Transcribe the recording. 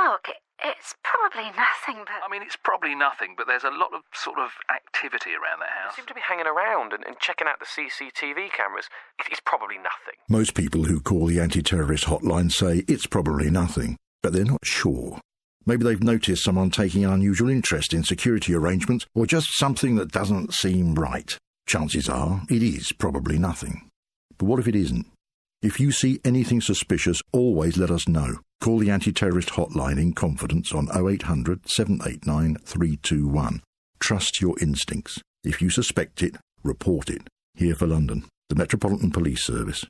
Look, it's probably nothing, but... I mean, it's probably nothing, but there's a lot of sort of activity around that house. They seem to be hanging around and checking out the CCTV cameras. It's probably nothing. Most people who call the anti-terrorist hotline say it's probably nothing, but they're not sure. Maybe they've noticed someone taking an unusual interest in security arrangements or just something that doesn't seem right. Chances are it is probably nothing. But what if it isn't? If you see anything suspicious, always let us know. Call the anti-terrorist hotline in confidence on 0800 789 321. Trust your instincts. If you suspect it, report it. Here for London, the Metropolitan Police Service.